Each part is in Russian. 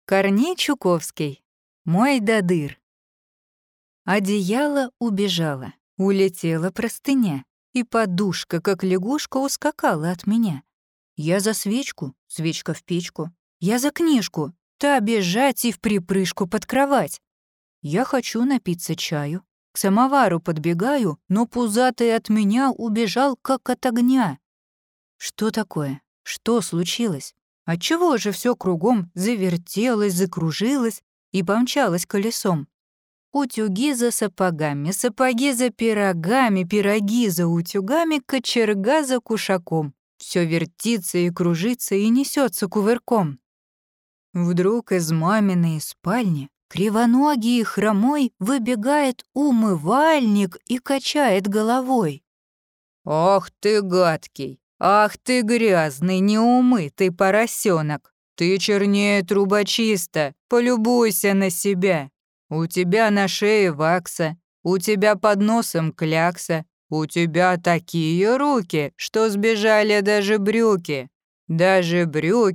Корней Чуковский. Мой додыр. Одеяло убежало, улетела простыня, и подушка, как лягушка, ускакала от меня. Я за свечку, свечка в печку, я за книжку, та бежать и вприпрыжку под кровать. Я хочу напиться чаю, к самовару подбегаю, но пузатый от меня убежал, как от огня. Что такое? Что случилось? Отчего же все кругом завертелось, закружилось и помчалось колесом? Утюги за сапогами, сапоги за пирогами, пироги за утюгами, кочерга за кушаком. Все вертится и кружится и несется кувырком. Вдруг из маминой спальни кривоногий и хромой выбегает умывальник и качает головой. «Ах ты гадкий! Ах ты грязный, неумытый поросенок! Ты чернее трубочиста, полюбуйся на себя! У тебя на шее вакса, у тебя под носом клякса, у тебя такие руки, что сбежали даже брюки! Даже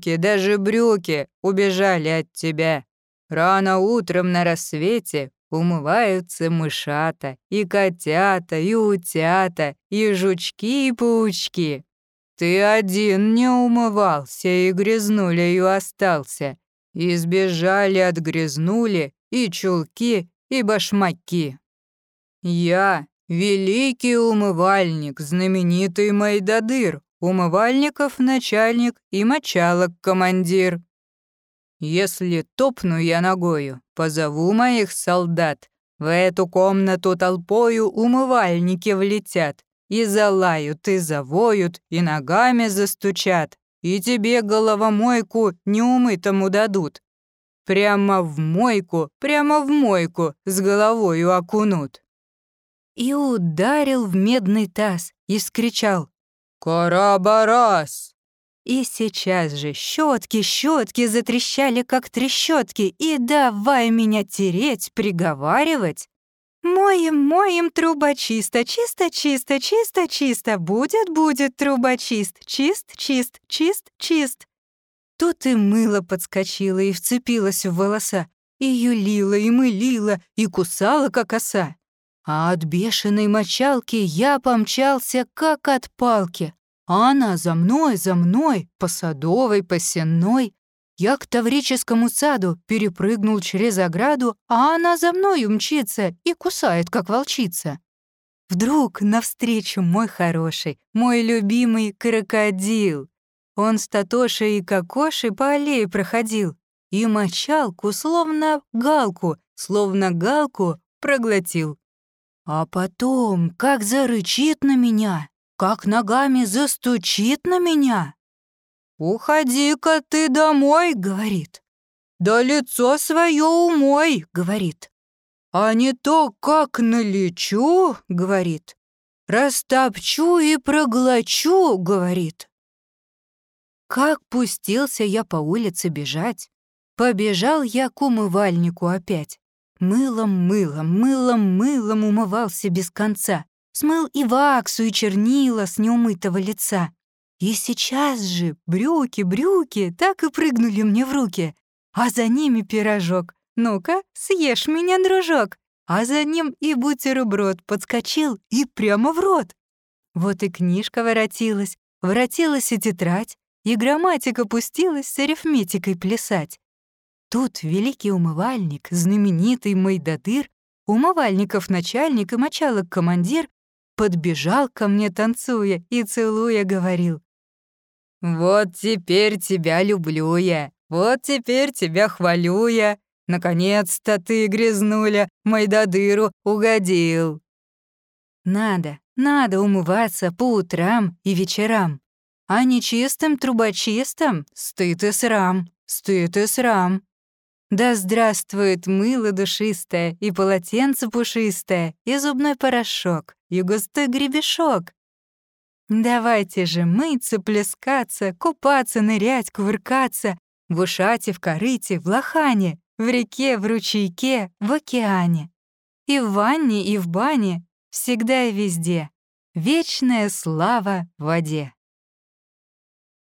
брюки убежали от тебя! Рано утром на рассвете умываются мышата, и котята, и утята, и жучки, и паучки. Ты один не умывался и грязнулею остался. И сбежали от грязнули и чулки, и башмаки. Я — великий умывальник, знаменитый мой додыр, умывальников начальник и мочалок командир. Если топну я ногою, позову моих солдат, в эту комнату толпою умывальники влетят. И залают, и завоют, и ногами застучат, и тебе головомойку неумытому дадут. Прямо в мойку с головою окунут». И ударил в медный таз и вскричал: «Карабарас!» И сейчас же щетки затрещали, как трещотки, и давай меня тереть, приговаривать: «Моем трубочисто, чисто, будет трубочист, чист». Тут и мыло подскочило и вцепилось в волоса, и юлило, и мылило, и кусало, как оса. А от бешеной мочалки я помчался, как от палки, а она за мной, по садовой, по сенной. Я к Таврическому саду перепрыгнул через ограду, а она за мною мчится и кусает, как волчица. Вдруг навстречу мой хороший, мой любимый крокодил. Он с Татошей и Кокошей по аллее проходил и мочалку, словно галку проглотил. А потом как зарычит на меня, как ногами застучит на меня. «Уходи-ка ты домой», — говорит. «Да лицо свое умой», — говорит. «А не то, как налечу», — говорит. «Растопчу и проглочу», — говорит. Как пустился я по улице бежать, побежал я к умывальнику опять. Мылом умывался без конца. Смыл и ваксу, и чернила с неумытого лица. И сейчас же брюки так и прыгнули мне в руки. А за ними пирожок. Ну-ка, съешь меня, дружок. А за ним и бутерброд подскочил и прямо в рот. Вот и книжка воротилась и тетрадь, и грамматика пустилась с арифметикой плясать. Тут великий умывальник, знаменитый мой додыр, умывальников начальник и мочалок командир, подбежал ко мне, танцуя и целуя, говорил: «Вот теперь тебя люблю я, вот теперь тебя хвалю я. Наконец-то ты, грязнуля, мой додыру угодил». Надо умываться по утрам и вечерам, а нечистым трубочистым стыд и срам. Да здравствует мыло душистое, и полотенце пушистое, и зубной порошок, и густой гребешок. Давайте же мыться, плескаться, купаться, нырять, кувыркаться, в ушате, в корыте, в лохане, в реке, в ручейке, в океане. И в ванне, и в бане, всегда и везде. Вечная слава воде.